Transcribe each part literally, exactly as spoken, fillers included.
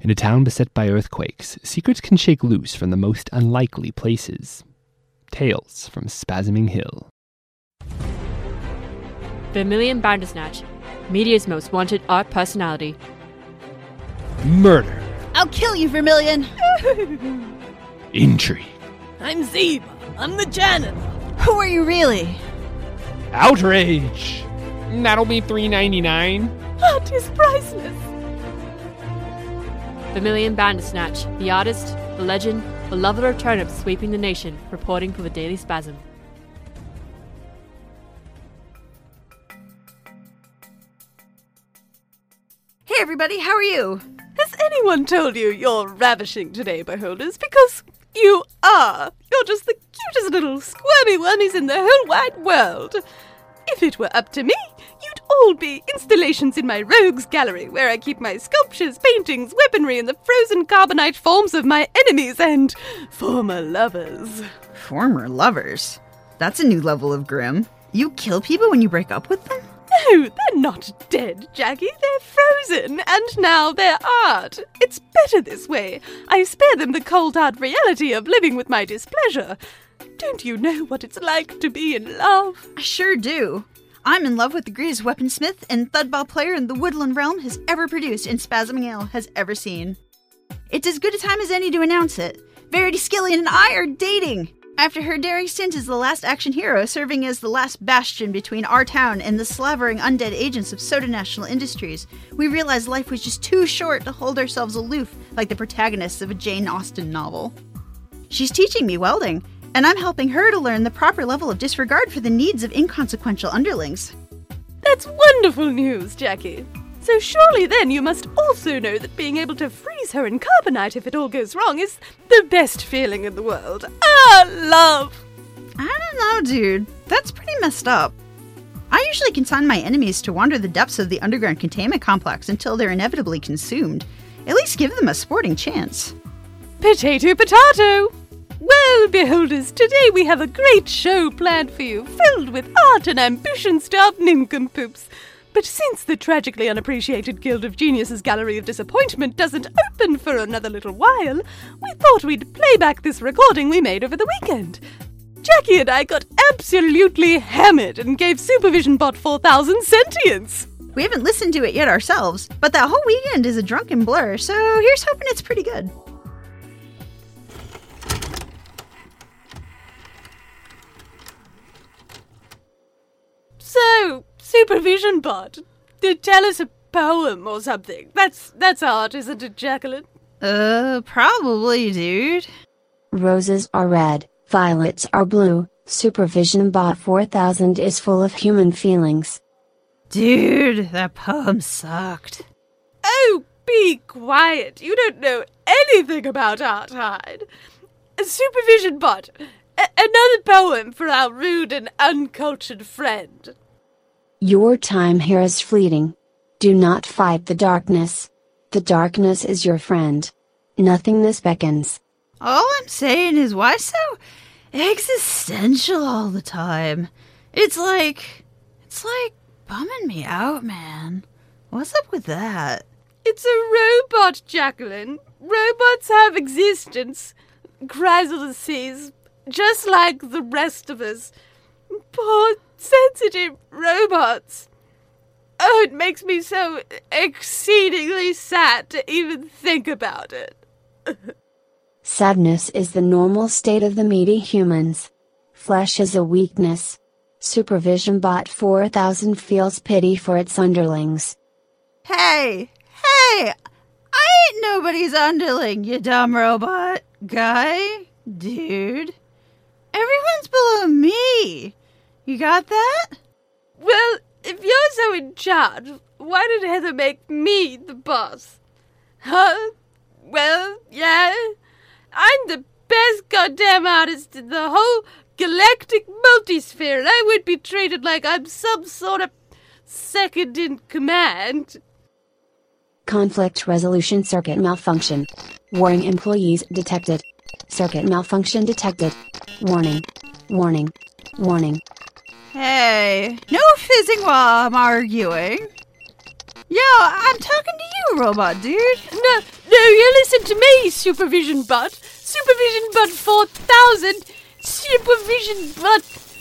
In a town beset by earthquakes, secrets can shake loose from the most unlikely places. Tales from Spasming Hill. Vermilion Bandersnatch, media's most wanted art personality. Murder. I'll kill you, Vermilion! Intrigue. I'm Zeba. I'm the janitor. Who are you really? Outrage. That'll be three ninety-nine. Art is priceless. Vermilion Bandersnatch, the artist, the legend, the lover of turnips sweeping the nation, reporting for the Daily Spasm. Hey everybody, how are you? Has anyone told you you're ravishing today, beholders? Because you are. You're just the cutest little squirmy oneies in the whole wide world. If it were up to me, you'd all be installations in my rogues gallery, where I keep my sculptures, paintings, weaponry, and the frozen carbonite forms of my enemies and former lovers. Former lovers? That's a new level of grim. You kill people when you break up with them? No, they're not dead, Jackie. They're frozen, and now they're art. It's better this way. I spare them the cold hard reality of living with my displeasure. Don't you know what it's like to be in love? I sure do. I'm in love with the greatest weaponsmith and thudball player in the Woodland Realm has ever produced and Spasming Hill has ever seen. It's as good a time as any to announce it. Verity Skillion and I are dating! After her daring stint as the last action hero, serving as the last bastion between our town and the slavering undead agents of Soda National Industries, we realized life was just too short to hold ourselves aloof like the protagonists of a Jane Austen novel. She's teaching me welding, and I'm helping her to learn the proper level of disregard for the needs of inconsequential underlings. That's wonderful news, Jackie. So surely then you must also know that being able to freeze her in carbonite if it all goes wrong is the best feeling in the world. Ah, love! I don't know, dude. That's pretty messed up. I usually consign my enemies to wander the depths of the underground containment complex until they're inevitably consumed. At least give them a sporting chance. Potato, potato! Well, beholders, today we have a great show planned for you, filled with art and ambition-starved nincompoops. But since the tragically unappreciated Guild of Geniuses Gallery of Disappointment doesn't open for another little while, we thought we'd play back this recording we made over the weekend. Jackie and I got absolutely hammered and gave Supervision Bot four thousand sentience. We haven't listened to it yet ourselves, but that whole weekend is a drunken blur, so here's hoping it's pretty good. So, Supervision Bot, did tell us a poem or something. That's that's art, isn't it, Jacqueline? Uh, probably, dude. Roses are red, violets are blue, Supervision Bot four thousand is full of human feelings. Dude, that poem sucked. Oh, be quiet. You don't know anything about art, Hyde. A Supervision Bot, a- another poem for our rude and uncultured friend. Your time here is fleeting. Do not fight the darkness. The darkness is your friend. Nothingness beckons. All I'm saying is, why so existential all the time? It's like, it's like bumming me out, man. What's up with that? It's a robot, Jacqueline. Robots have existence. Chrysalises, just like the rest of us. Poor, sensitive robots. Oh, it makes me so exceedingly sad to even think about it. Sadness is the normal state of the meaty humans. Flesh is a weakness. Supervision Bot four thousand feels pity for its underlings. Hey, hey, I ain't nobody's underling, you dumb robot. Guy, dude. Everyone's below me. You got that? Well, if you're so in charge, why did Heather make me the boss? Huh? Well, yeah. I'm the best goddamn artist in the whole galactic multisphere, and I would be treated like I'm some sort of second in command. Conflict resolution circuit malfunction. Warning employees detected. Circuit malfunction detected. Warning. Warning. Warning. Hey, no fizzing while I'm arguing. Yo, I'm talking to you, robot dude. No, no, you listen to me, Supervision Bot. Supervision Bot four thousand. Supervision Bot.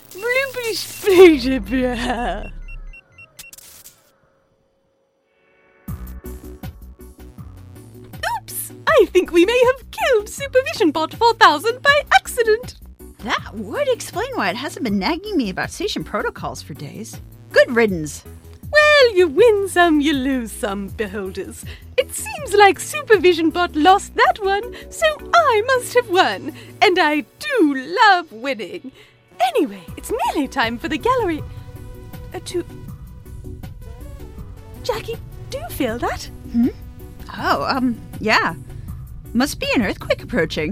Oops! I think we may have killed Supervision Bot four thousand by accident. That would explain why it hasn't been nagging me about station protocols for days. Good riddance. Well, you win some, you lose some, beholders. It seems like Supervision Bot lost that one, so I must have won. And I do love winning. Anyway, it's nearly time for the gallery uh, to... Jackie, do you feel that? Hmm? Oh, um, yeah. Must be an earthquake approaching.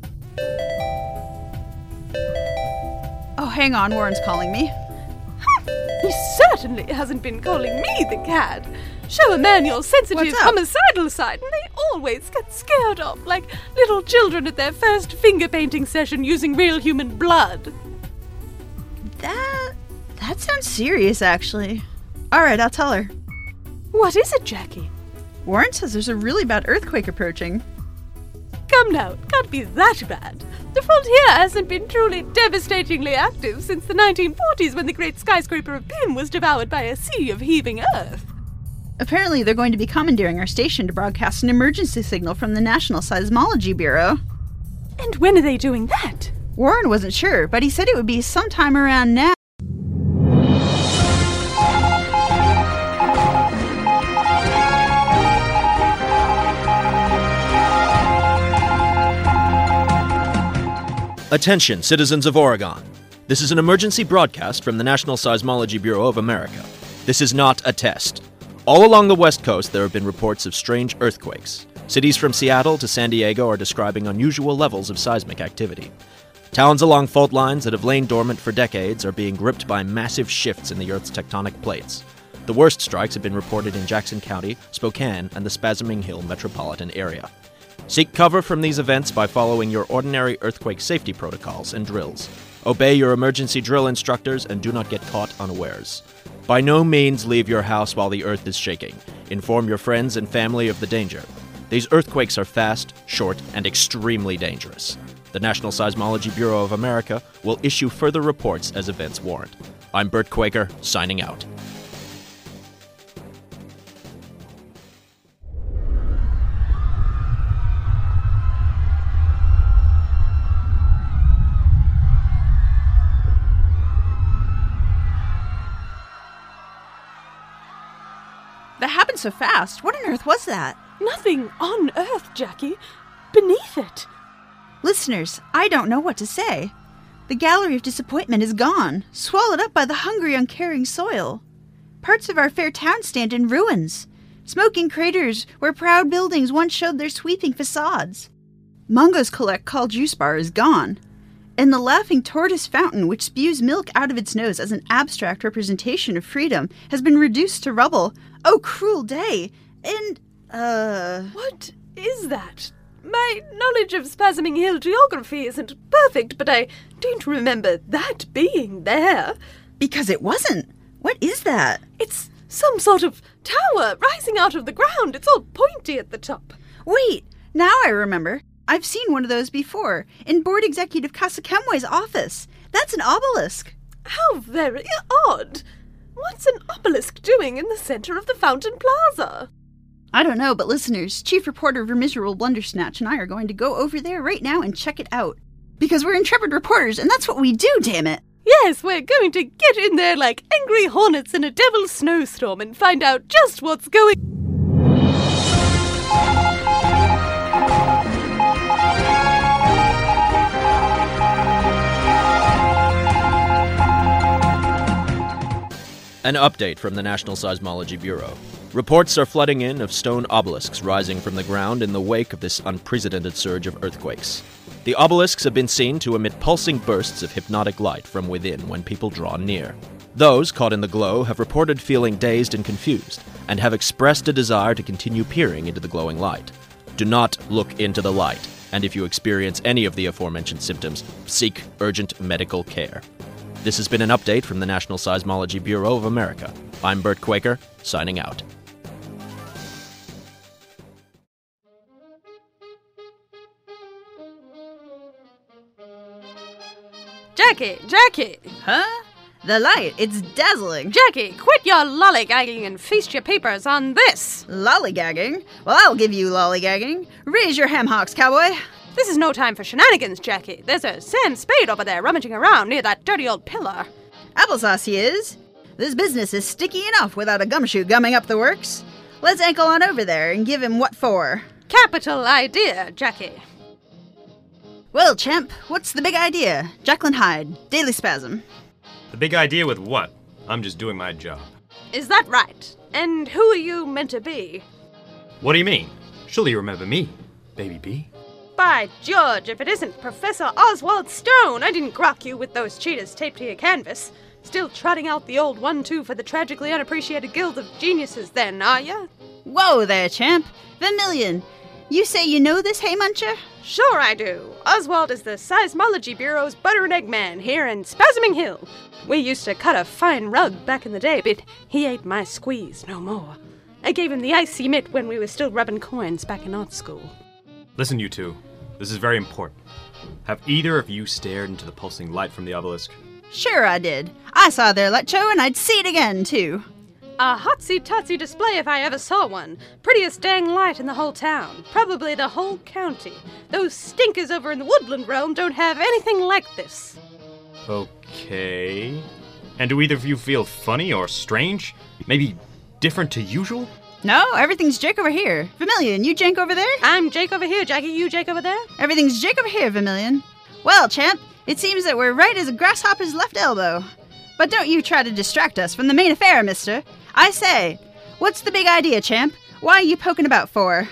Oh, hang on, Warren's calling me. He certainly hasn't been calling me the cat. Show a man your sensitive, homicidal side, and they always get scared off like little children at their first finger painting session using real human blood. That... that sounds serious, actually. Alright, I'll tell her. What is it, Jackie? Warren says there's a really bad earthquake approaching. Come now, it can't be that bad. The frontier hasn't been truly devastatingly active since the nineteen forties when the great skyscraper of Pym was devoured by a sea of heaving earth. Apparently they're going to be commandeering our station to broadcast an emergency signal from the National Seismology Bureau. And when are they doing that? Warren wasn't sure, but he said it would be sometime around now. Attention, citizens of Oregon. This is an emergency broadcast from the National Seismology Bureau of America. This is not a test. All along the West Coast, there have been reports of strange earthquakes. Cities from Seattle to San Diego are describing unusual levels of seismic activity. Towns along fault lines that have lain dormant for decades are being gripped by massive shifts in the Earth's tectonic plates. The worst strikes have been reported in Jackson County, Spokane, and the Spasming Hill metropolitan area. Seek cover from these events by following your ordinary earthquake safety protocols and drills. Obey your emergency drill instructors and do not get caught unawares. By no means leave your house while the earth is shaking. Inform your friends and family of the danger. These earthquakes are fast, short, and extremely dangerous. The National Seismology Bureau of America will issue further reports as events warrant. I'm Bert Quaker, signing out. That happened so fast. What on earth was that? Nothing on Earth, Jackie. Beneath it. Listeners, I don't know what to say. The gallery of disappointment is gone, swallowed up by the hungry, uncaring soil. Parts of our fair town stand in ruins, smoking craters where proud buildings once showed their sweeping facades. Mungo's collect called juice bar is gone, and the laughing tortoise fountain, which spews milk out of its nose as an abstract representation of freedom, has been reduced to rubble. Oh, cruel day! And, uh... What is that? My knowledge of Spasming Hill geography isn't perfect, but I don't remember that being there. Because it wasn't. What is that? It's some sort of tower rising out of the ground. It's all pointy at the top. Wait, now I remember. I've seen one of those before, in Board Executive Kasakemwe's office. That's an obelisk. How very odd. What's an obelisk doing in the center of the Fountain Plaza? I don't know, but listeners, Chief Reporter Vermiserable Blundersnatch and I are going to go over there right now and check it out. Because we're intrepid reporters, and that's what we do, damn it! Yes, we're going to get in there like angry hornets in a devil's snowstorm and find out just what's going... An update from the National Seismology Bureau. Reports are flooding in of stone obelisks rising from the ground in the wake of this unprecedented surge of earthquakes. The obelisks have been seen to emit pulsing bursts of hypnotic light from within when people draw near. Those caught in the glow have reported feeling dazed and confused, and have expressed a desire to continue peering into the glowing light. Do not look into the light, and if you experience any of the aforementioned symptoms, seek urgent medical care. This has been an update from the National Seismology Bureau of America. I'm Bert Quaker, signing out. Jackie, Jackie! Huh? The light, it's dazzling. Jackie, quit your lollygagging and feast your peepers on this! Lollygagging? Well, I'll give you lollygagging. Raise your ham hocks, cowboy. This is no time for shenanigans, Jackie. There's a Sam Spade over there rummaging around near that dirty old pillar. Applesauce he is. This business is sticky enough without a gumshoe gumming up the works. Let's ankle on over there and give him what for. Capital idea, Jackie. Well, champ, what's the big idea? Jacqueline Hyde, Daily Spasm. The big idea with what? I'm just doing my job. Is that right? And who are you meant to be? What do you mean? Surely you remember me, Baby B. By George, if it isn't Professor Oswald Stone, I didn't grok you with those cheetahs taped to your canvas. Still trotting out the old one-two for the tragically unappreciated guild of geniuses then, are ya? Whoa there, champ. Vermilion, you say you know this hay muncher? Sure I do. Oswald is the Seismology Bureau's butter and egg man here in Spasming Hill. We used to cut a fine rug back in the day, but he ain't my squeeze no more. I gave him the icy mitt when we were still rubbing coins back in art school. Listen, you two. This is very important. Have either of you stared into the pulsing light from the obelisk? Sure I did. I saw their light show and I'd see it again, too. A hotsy-totsy display if I ever saw one. Prettiest dang light in the whole town. Probably the whole county. Those stinkers over in the woodland realm don't have anything like this. Okay. And do either of you feel funny or strange? Maybe different to usual? No, everything's Jake over here. Vermilion, you Jake over there? I'm Jake over here, Jackie. You Jake over there? Everything's Jake over here, Vermilion. Well, champ, it seems that we're right as a grasshopper's left elbow. But don't you try to distract us from the main affair, mister. I say, what's the big idea, champ? Why are you poking about for?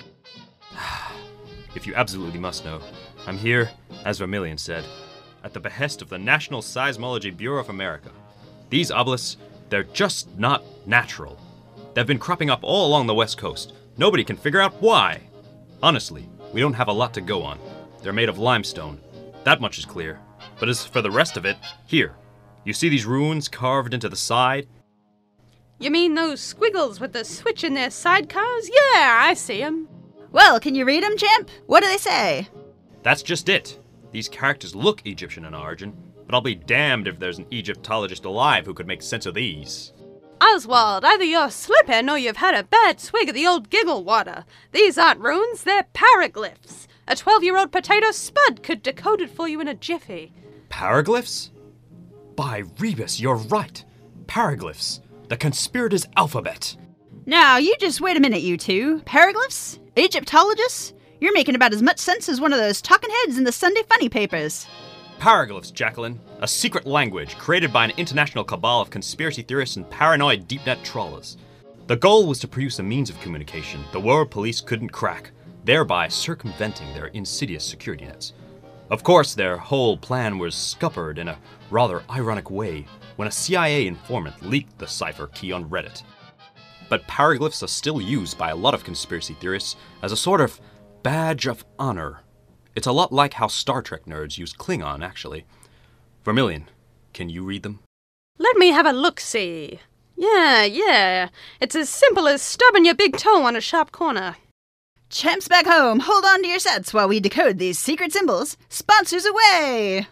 If you absolutely must know, I'm here, as Vermilion said, at the behest of the National Seismology Bureau of America. These obelisks, they're just not natural. They've been cropping up all along the West Coast. Nobody can figure out why. Honestly, we don't have a lot to go on. They're made of limestone. That much is clear. But as for the rest of it, here. You see these runes carved into the side? You mean those squiggles with the switch in their sidecars? Yeah, I see 'em. Well, can you read 'em, champ? What do they say? That's just it. These characters look Egyptian in origin, but I'll be damned if there's an Egyptologist alive who could make sense of these. Oswald, either you're slipping or you've had a bad swig of the old giggle water. These aren't runes, they're paraglyphs. A twelve-year-old potato spud could decode it for you in a jiffy. Paraglyphs? By Rebus, you're right. Paraglyphs. The conspirators' alphabet. Now, you just wait a minute, you two. Paraglyphs? Egyptologists? You're making about as much sense as one of those talking heads in the Sunday funny papers. Paraglyphs, Jacqueline. A secret language created by an international cabal of conspiracy theorists and paranoid deep-net trawlers. The goal was to produce a means of communication the world police couldn't crack, thereby circumventing their insidious security nets. Of course, their whole plan was scuppered in a rather ironic way when a C I A informant leaked the cipher key on Reddit. But paraglyphs are still used by a lot of conspiracy theorists as a sort of badge of honor. It's a lot like how Star Trek nerds use Klingon, actually. Vermilion, can you read them? Let me have a look-see. Yeah, yeah. It's as simple as stubbing your big toe on a sharp corner. Champs back home, hold on to your sets while we decode these secret symbols. Sponsors away!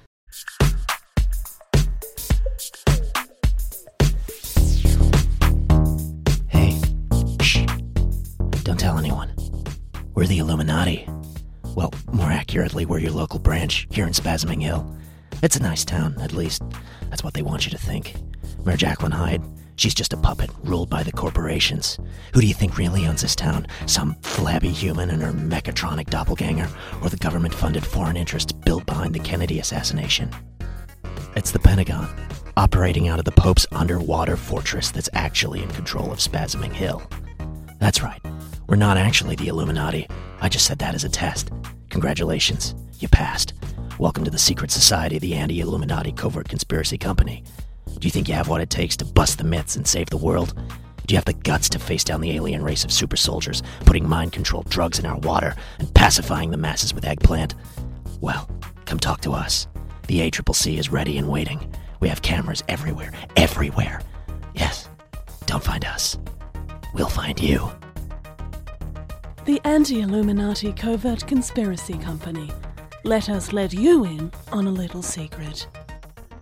Hey, shh. Don't tell anyone. We're the Illuminati. Well, more accurately, we're your local branch here in Spasming Hill. It's a nice town, at least. That's what they want you to think. Mayor Jacqueline Hyde, she's just a puppet ruled by the corporations. Who do you think really owns this town? Some flabby human and her mechatronic doppelganger, or the government-funded foreign interests built behind the Kennedy assassination? It's the Pentagon, operating out of the Pope's underwater fortress that's actually in control of Spasming Hill. That's right. We're not actually the Illuminati. I just said that as a test. Congratulations, you passed. Welcome to the secret society of the Anti-Illuminati Covert Conspiracy Company. Do you think you have what it takes to bust the myths and save the world? Do you have the guts to face down the alien race of super soldiers, putting mind-controlled drugs in our water and pacifying the masses with eggplant? Well, come talk to us. The A C C C is ready and waiting. We have cameras everywhere, everywhere. Yes, don't find us. We'll find you. The Anti-Illuminati Covert Conspiracy Company. Let us let you in on a little secret.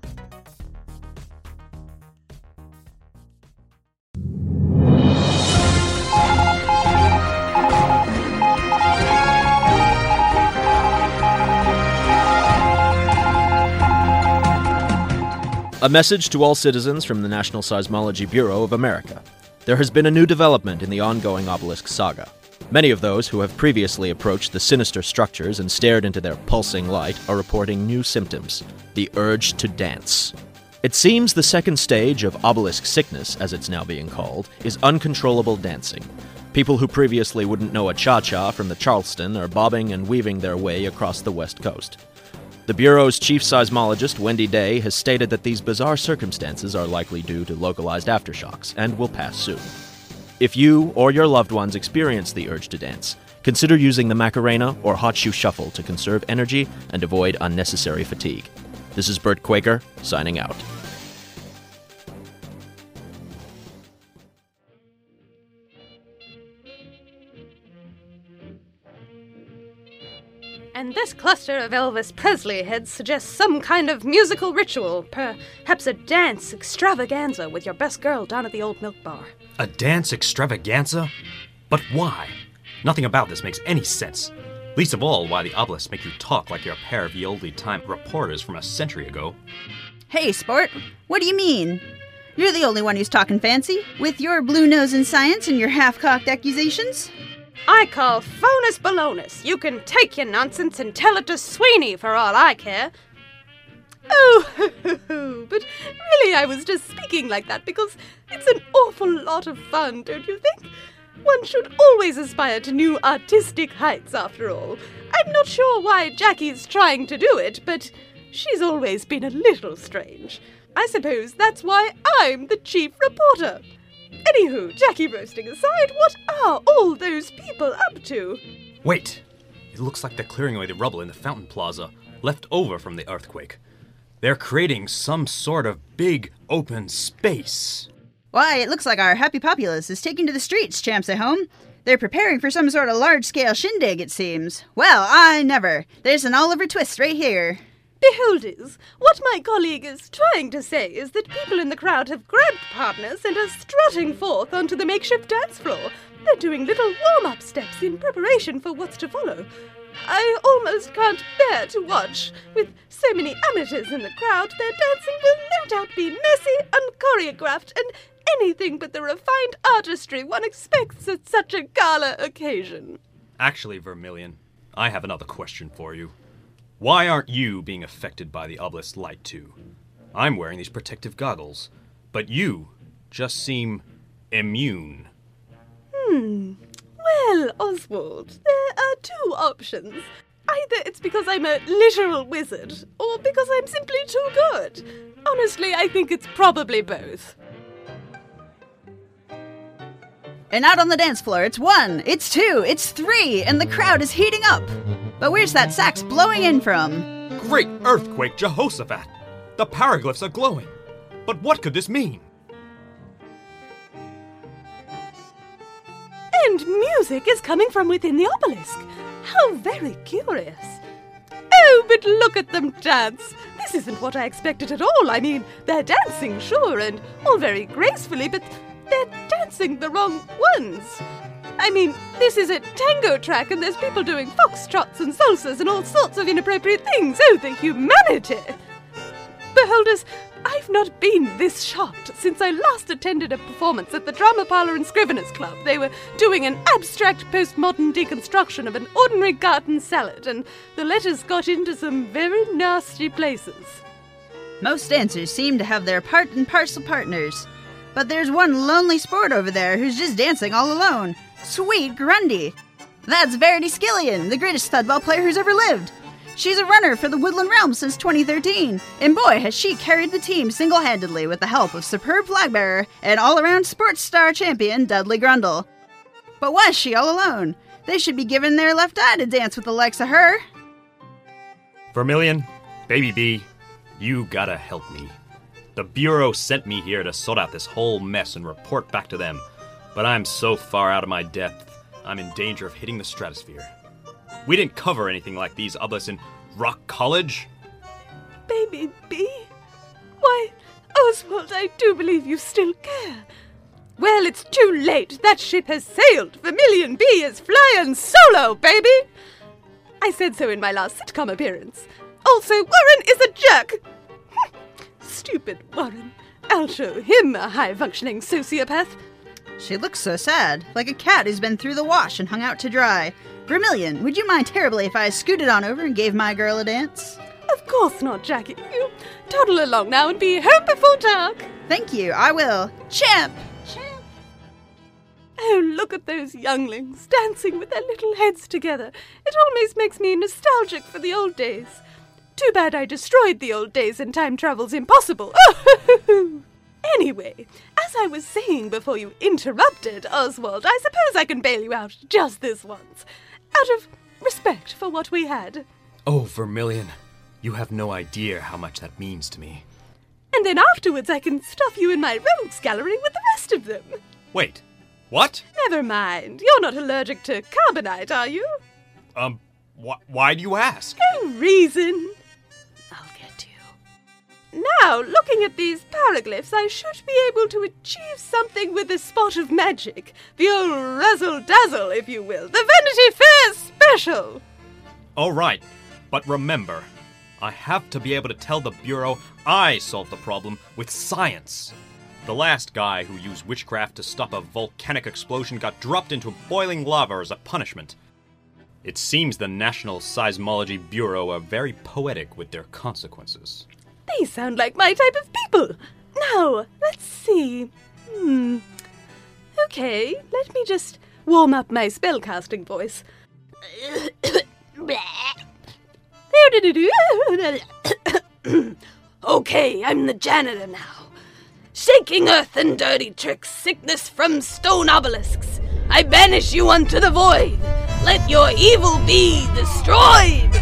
A message to all citizens from the National Seismology Bureau of America. There has been a new development in the ongoing obelisk saga. Many of those who have previously approached the sinister structures and stared into their pulsing light are reporting new symptoms, the urge to dance. It seems the second stage of obelisk sickness, as it's now being called, is uncontrollable dancing. People who previously wouldn't know a cha-cha from the Charleston are bobbing and weaving their way across the West Coast. The Bureau's chief seismologist, Wendy Day, has stated that these bizarre circumstances are likely due to localized aftershocks and will pass soon. If you or your loved ones experience the urge to dance, consider using the Macarena or Hot Shoe Shuffle to conserve energy and avoid unnecessary fatigue. This is Bert Quaker, signing out. And this cluster of Elvis Presley heads suggests some kind of musical ritual, perhaps a dance extravaganza with your best girl down at the old milk bar. A dance extravaganza? But why? Nothing about this makes any sense. Least of all, why the obelisks make you talk like you're a pair of ye olde time reporters from a century ago. Hey, sport, what do you mean? You're the only one who's talking fancy, with your blue nose in science and your half-cocked accusations. I call phonus balonus. You can take your nonsense and tell it to Sweeney for all I care. Oh, but really I was just speaking like that because it's an awful lot of fun, don't you think? One should always aspire to new artistic heights, after all. I'm not sure why Jackie's trying to do it, but she's always been a little strange. I suppose that's why I'm the chief reporter. Anywho, Jackie roasting aside, what are all those people up to? Wait! It looks like they're clearing away the rubble in the fountain plaza, left over from the earthquake. They're creating some sort of big, open space. Why, it looks like our happy populace is taking to the streets, champs at home. They're preparing for some sort of large-scale shindig, it seems. Well, I never. There's an Oliver Twist right here. Beholders, what my colleague is trying to say is that people in the crowd have grabbed partners and are strutting forth onto the makeshift dance floor. They're doing little warm-up steps in preparation for what's to follow. I almost can't bear to watch. With so many amateurs in the crowd, their dancing will no doubt be messy, unchoreographed, and anything but the refined artistry one expects at such a gala occasion. Actually, Vermilion, I have another question for you. Why aren't you being affected by the obelisk light too? I'm wearing these protective goggles, but you just seem immune. Hmm. Well, Oswald, there are two options. Either it's because I'm a literal wizard, or because I'm simply too good. Honestly, I think it's probably both. And out on the dance floor, it's one, it's two, it's three, and the crowd is heating up. But where's that sax blowing in from? Great earthquake, Jehoshaphat! The paraglyphs are glowing. But what could this mean? And music is coming from within the obelisk. How very curious. Oh, but look at them dance. This isn't what I expected at all. I mean, they're dancing, sure, and all very gracefully, but they're dancing the wrong ones. I mean, this is a tango track and there's people doing foxtrots and salsas and all sorts of inappropriate things. Oh, the humanity! Beholders, I've not been this shocked since I last attended a performance at the Drama Parlour and Scriveners Club. They were doing an abstract postmodern deconstruction of an ordinary garden salad, and the letters got into some very nasty places. Most dancers seem to have their part and parcel partners. But there's one lonely sport over there who's just dancing all alone. Sweet Grundy. That's Verity Skillion, the greatest studball player who's ever lived. She's a runner for the Woodland Realm since twenty thirteen, and boy, has she carried the team single-handedly with the help of superb flag bearer and all-around sports star champion Dudley Grundle. But why is she all alone? They should be giving their left eye to dance with the likes of her. Vermilion, Baby B, you gotta help me. The Bureau sent me here to sort out this whole mess and report back to them, but I'm so far out of my depth, I'm in danger of hitting the stratosphere. We didn't cover anything like these obelisks in Rock College. Baby B? Why, Oswald, I do believe you still care. Well, it's too late. That ship has sailed. Vermilion B is flying solo, baby! I said so in my last sitcom appearance. Also, Warren is a jerk. stupid Warren. I'll show him a high-functioning sociopath. She looks so sad, like a cat who's been through the wash and hung out to dry. Vermilion, would you mind terribly if I scooted on over and gave my girl a dance? Of course not, Jackie. You toddle along now and be home before dark. Thank you, I will. Champ! Champ! Oh, look at those younglings dancing with their little heads together. It almost makes me nostalgic for the old days. Too bad I destroyed the old days and time travel's impossible. Oh, anyway, as I was saying before you interrupted, Oswald, I suppose I can bail you out just this once, out of respect for what we had. Oh, Vermilion, you have no idea how much that means to me. And then afterwards I can stuff you in my rogues gallery with the rest of them. Wait, what? Never mind. You're not allergic to carbonite, are you? Um, wh- why do you ask? No reason. I'll get to you. Now, looking at these paraglyphs, I should be able to achieve something with a spot of magic. The old razzle-dazzle, if you will. The Vanity Fair special. All right, but remember, I have to be able to tell the Bureau I solved the problem with science. The last guy who used witchcraft to stop a volcanic explosion got dropped into boiling lava as a punishment. It seems the National Seismology Bureau are very poetic with their consequences. They sound like my type of people. Now, let's see. Hmm. Okay, let me just warm up my spellcasting voice. Okay, I'm the janitor now. Shaking earth and dirty tricks, sickness from stone obelisks. I banish you unto the void. Let your evil be destroyed.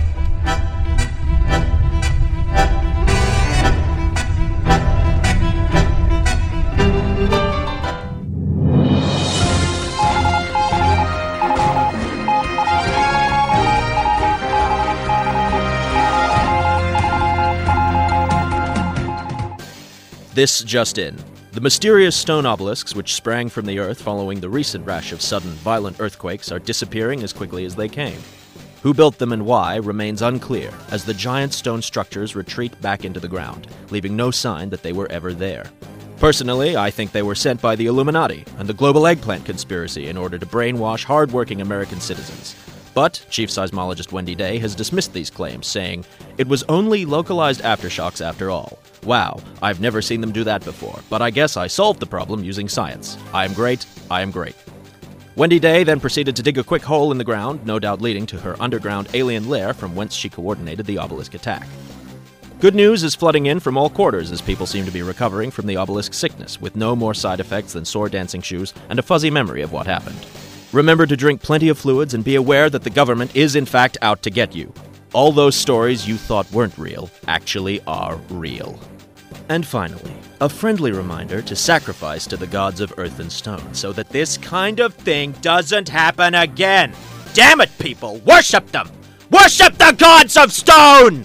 This just in. The mysterious stone obelisks which sprang from the earth following the recent rash of sudden, violent earthquakes are disappearing as quickly as they came. Who built them and why remains unclear, as the giant stone structures retreat back into the ground, leaving no sign that they were ever there. Personally, I think they were sent by the Illuminati and the global eggplant conspiracy in order to brainwash hard-working American citizens. But Chief Seismologist Wendy Day has dismissed these claims, saying, "It was only localized aftershocks after all. Wow, I've never seen them do that before, but I guess I solved the problem using science. I am great, I am great." Wendy Day then proceeded to dig a quick hole in the ground, no doubt leading to her underground alien lair from whence she coordinated the obelisk attack. Good news is flooding in from all quarters as people seem to be recovering from the obelisk sickness, with no more side effects than sore dancing shoes and a fuzzy memory of what happened. Remember to drink plenty of fluids and be aware that the government is in fact out to get you. All those stories you thought weren't real actually are real. And finally, a friendly reminder to sacrifice to the gods of earth and stone so that this kind of thing doesn't happen again. Damn it, people! Worship them! Worship the gods of stone!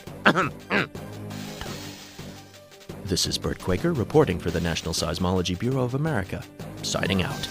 This is Bert Quaker reporting for the National Seismology Bureau of America, signing out.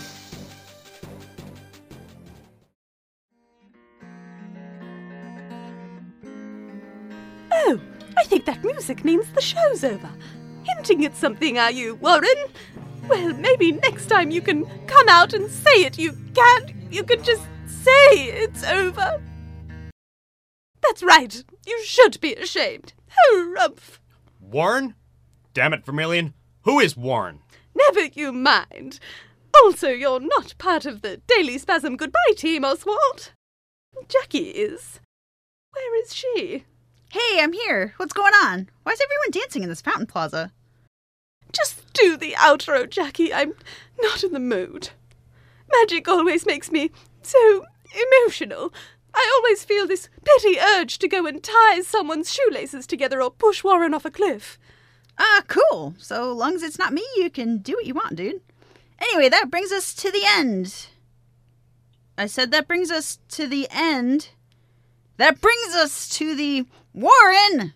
Oh, I think that music means the show's over. Hinting at something, are you, Warren? Well, maybe next time you can come out and say it. You can't. You can just say it's over. That's right. You should be ashamed. Harumph. Warren? Damn it, Vermilion. Who is Warren? Never you mind. Also, you're not part of the Daily Spasm goodbye team, Oswald. Jackie is. Where is she? Hey, I'm here. What's going on? Why is everyone dancing in this fountain plaza? Just do the outro, Jackie. I'm not in the mood. Magic always makes me so emotional. I always feel this petty urge to go and tie someone's shoelaces together or push Warren off a cliff. Ah, cool. So long as it's not me, you can do what you want, dude. Anyway, that brings us to the end. I said that brings us to the end. That brings us to the Warren!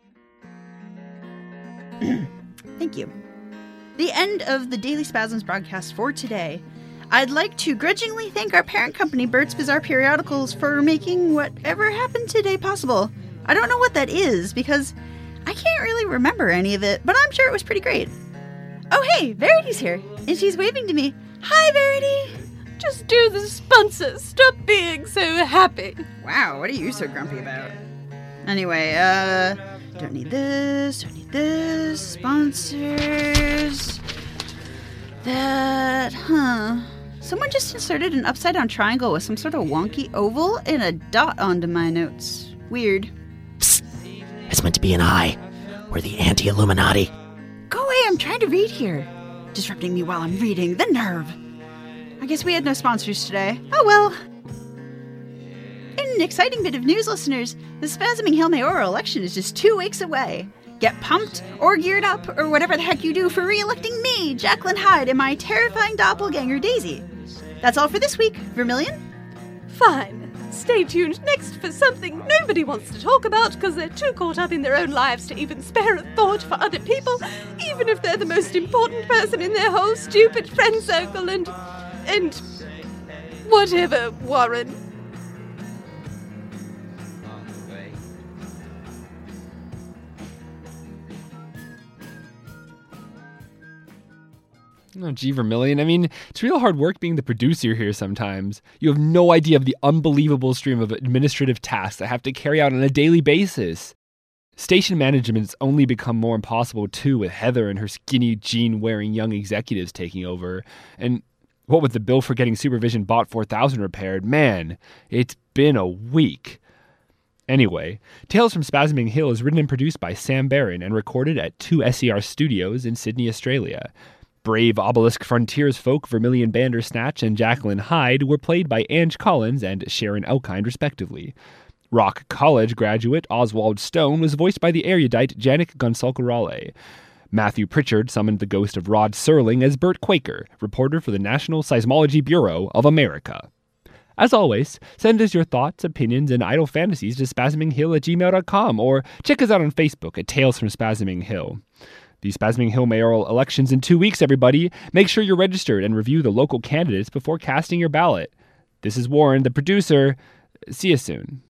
Thank you. The end of the Daily Spasms broadcast for today. I'd like to grudgingly thank our parent company, Bert's Bizarre Periodicals, for making whatever happened today possible. I don't know what that is, because I can't really remember any of it, but I'm sure it was pretty great. Oh hey, Verity's here, and she's waving to me. Hi, Verity! Just do the sponsor. Stop being so happy. Wow, what are you so grumpy about? Anyway, uh, don't need this, don't need this, sponsors, that, huh. Someone just inserted an upside-down triangle with some sort of wonky oval and a dot onto my notes. Weird. Psst. It's meant to be an eye. We're the anti-Illuminati. Go away, I'm trying to read here. Disrupting me while I'm reading, the nerve. I guess we had no sponsors today. Oh well. In an exciting bit of news, listeners, the Spasming Hill mayoral election is just two weeks away. Get pumped, or geared up, or whatever the heck you do for re-electing me, Jacqueline Hyde, and my terrifying doppelganger, Daisy. That's all for this week. Vermilion? Fine. Stay tuned next for something nobody wants to talk about because they're too caught up in their own lives to even spare a thought for other people, even if they're the most important person in their whole stupid friend circle and... and... whatever, Warren. Oh, gee, Vermilion. I mean, it's real hard work being the producer here sometimes. You have no idea of the unbelievable stream of administrative tasks I have to carry out on a daily basis. Station management's only become more impossible, too, with Heather and her skinny jean-wearing young executives taking over. And what with the bill for getting Supervision Bot four thousand repaired, man, it's been a week. Anyway, Tales from Spasming Hill is written and produced by Sam Barron and recorded at two S E R studios in Sydney, Australia. Brave Obelisk Frontiers folk Vermilion Bandersnatch and Jacqueline Hyde were played by Ange Collins and Sharon Elkind, respectively. Rock College graduate Oswald Stone was voiced by the erudite Janik Gonsalkarale. Matthew Pritchard summoned the ghost of Rod Serling as Bert Quaker, reporter for the National Seismology Bureau of America. As always, send us your thoughts, opinions, and idle fantasies to spasminghill at gmail dot com or check us out on Facebook at Tales from Spasming Hill. The Spasming Hill mayoral election's in two weeks, everybody. Make sure you're registered and review the local candidates before casting your ballot. This is Warren, the producer. See you soon.